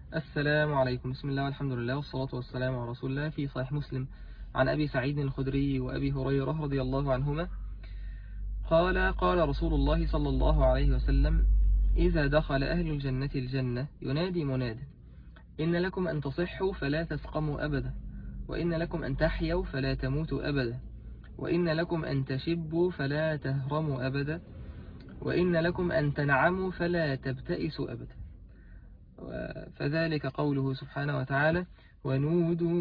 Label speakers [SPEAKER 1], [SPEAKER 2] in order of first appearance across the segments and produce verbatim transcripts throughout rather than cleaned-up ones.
[SPEAKER 1] السلام عليكم. بسم الله والحمد لله والصلاة والسلام على رسول الله. في صحيح مسلم عن أبي سعيد الخدري وأبي هريرة رضي الله عنهما قال قال رسول الله صلى الله عليه وسلم: إذا دخل أهل الجنة الجنة ينادي مناد: إن لكم أن تصحوا فلا تسقموا أبدا، وإن لكم أن تحيوا فلا تموتوا أبدا، وإن لكم أن تشبوا فلا تهرموا أبدا، وإن لكم أن تنعموا فلا تبتئسوا أبدا. فذلك قوله سبحانه وتعالى: ونودوا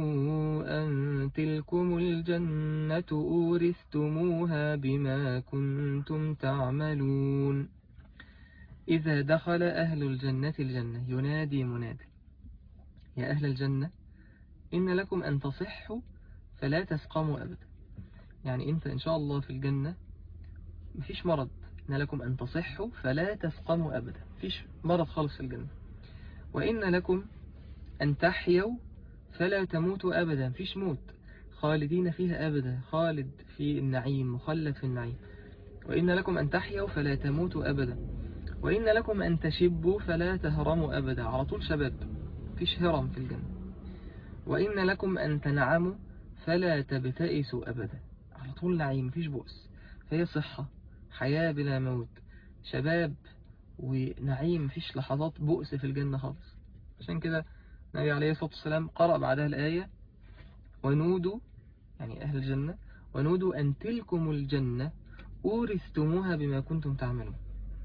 [SPEAKER 1] أن تلكم الجنة أورثتموها بما كنتم تعملون. إذا دخل أهل الجنة الجنة ينادي مناد: يا أهل الجنة إن لكم أن تصحوا فلا تسقموا أبدا. يعني أنت إن شاء الله في الجنة مفيش مرض، إن لكم أن تصحوا فلا تسقموا أبدا، مفيش مرض خالص في الجنة. وإن لكم أن تحيوا فلا تموتوا أبدا، مفيش موت، خالدين فيها أبدا، خالد في النعيم، مخلد في النعيم. وإن لكم أن تحيوا فلا تموتوا أبدا، وإن لكم أن تشبوا فلا تهرموا أبدا، على طول شباب، مفيش هرم في الجنة. وإن لكم أن تنعموا فلا تبتئسوا أبدا، على طول نعيم، مفيش بؤس. فهي صحة، حياة بلا موت، شباب ونعيم، مفيش لحظات بؤس في الجنة خالص. عشان كده النبي عليه الصلاة والسلام قرأ بعدها الآية: ونودوا، يعني أهل الجنة، ونودوا أن تلكم الجنة أورثتموها بما كنتم تعملون.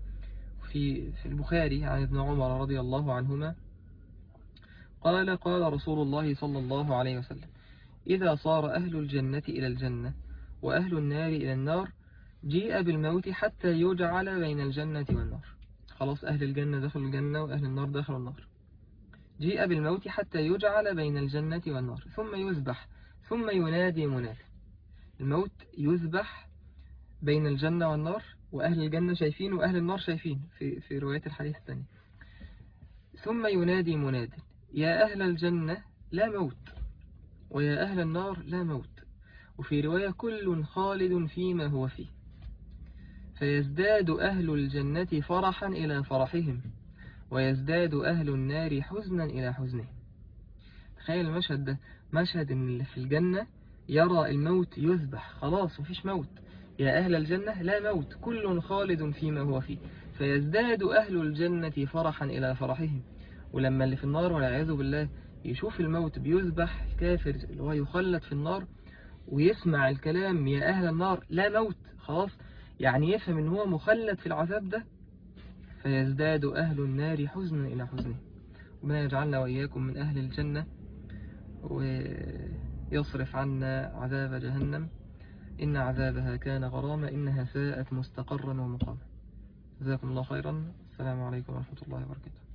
[SPEAKER 1] في في البخاري عن ابن عمر رضي الله عنهما قال قال رسول الله صلى الله عليه وسلم: إذا صار أهل الجنة إلى الجنة وأهل النار إلى النار جيء بالموت حتى يجعل بين الجنة والنار. خلاص أهل الجنة دخلوا الجنة وأهل النار دخلوا النار، جيء بالموت حتى يجعل بين الجنة والنار، ثم يذبح، ثم ينادي مناد. الموت يذبح بين الجنة والنار، وأهل الجنة شايفين وأهل النار شايفين، في في رواية الحديث الثاني. ثم ينادي مناد: يا أهل الجنة لا موت، ويا أهل النار لا موت. وفي رواية: كل خالد فيما هو فيه. فيزداد أهل الجنة فرحا إلى فرحهم، ويزداد أهل النار حزنا إلى حزنهم. تخيل المشهد ده، مشهد إن اللي في الجنة يرى الموت يذبح، خلاص مفيش موت. يا أهل الجنة لا موت، كل خالد فيما هو فيه. فيزداد أهل الجنة فرحا إلى فرحهم. ولما اللي في النار والعياذ بالله يشوف الموت بيذبح، الكافر اللي هو يخلد في النار، ويسمع الكلام يا أهل النار لا موت، خلاص يعني يفهم إن هو مخلد في العذاب ده. فيزداد أهل النار حزنا إلى حزنه. وما يجعلنا وإياكم من أهل الجنة، ويصرف عنا عذاب جهنم، إن عذابها كان غراما، إنها ساءت مستقرا ومقاما. جزاكم الله خيرا. السلام عليكم ورحمة الله وبركاته.